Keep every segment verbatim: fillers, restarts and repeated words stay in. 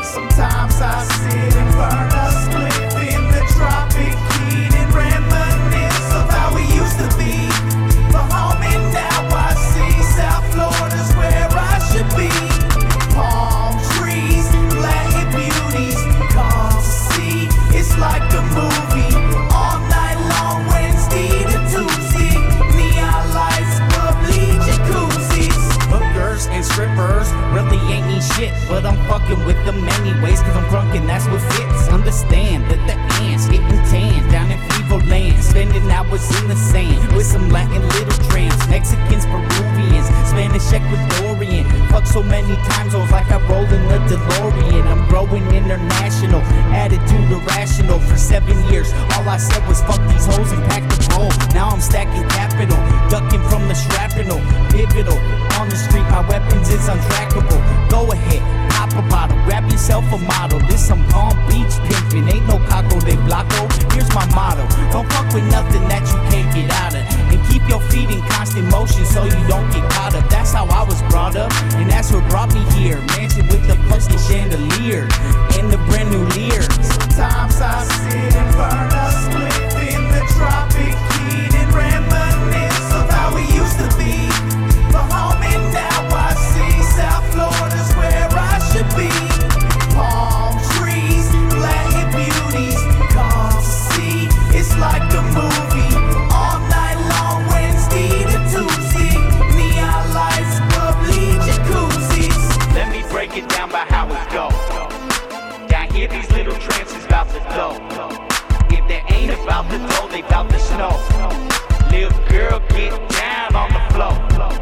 Sometimes I sit and burn a spliff in the tropic heat and reminisce of how we used to be. But homie, now I see South Florida's where I should be. Palm trees, Latin beauties, come to see. It's like the movie, all night long, Wednesday to Tuesday. Neon lights, bubbly jacuzzis. Hookers and strippers really ain't need shit, but I'm fucking with them anyways, cause I'm drunk and that's what fits. Understand that the ants getting tan down in Flevo land, spending hours in the sand with some Latin little tramps, Mexicans, Peruvians, Spanish, Ecuadorian. Fuck so many time zones like I roll in the DeLorean. I'm growing international, attitude irrational. For seven years, all I said was fuck these hoes and pack the bowl. Now I'm stacking capital, ducking from the shrapnel. Pivotal, on the street, my weapons is untrackable. Go ahead, pop a bottle, grab yourself a model. This some Palm Beach pimpin', ain't no Caco de Blanco. Here's my motto, don't fuck with nothing that you can't get out of. And keep your feet in constant motion so you don't get caught up. That's how I was brought up, and that's what brought me here. Mansion with the fucking chandelier and the brand new Lear. Sometimes I sit and burn a spliff in the tropic heat and reminisce of how we used to be. But homie, now I see South Florida's where I should be. Palm trees, Latin beauties, come to see. It's like the movie, all night long, Wednesday to Tuesday. Neon lights, bubbly jacuzzis. Let me break it down by how it go. Down here these little trances bout the dough. If they ain't about the dough, they bout the snow. Little girl, get down on the floor.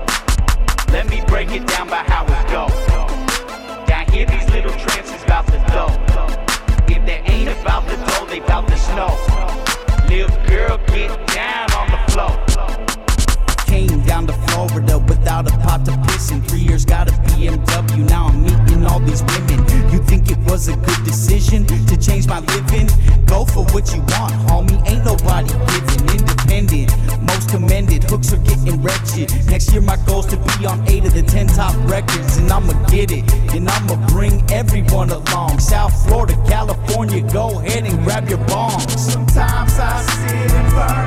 Let me break it down by how it go. Down here these little trances bout the dough. If they ain't about the dough, they bout the snow. Little girl, get down on the floor. Came down to Florida without a pot to piss in. Three years got a B M W, now I'm meeting all these women. You think it was a good decision to change my living? Go for what you want, homie, ain't nobody giving. Independent, most commended, hooks are getting wretched. Next year my goal's to be on eight of the ten top records. And I'ma get it, and I'ma bring everyone along. South Florida, California, go ahead and grab your bombs. Sometimes I sit and burn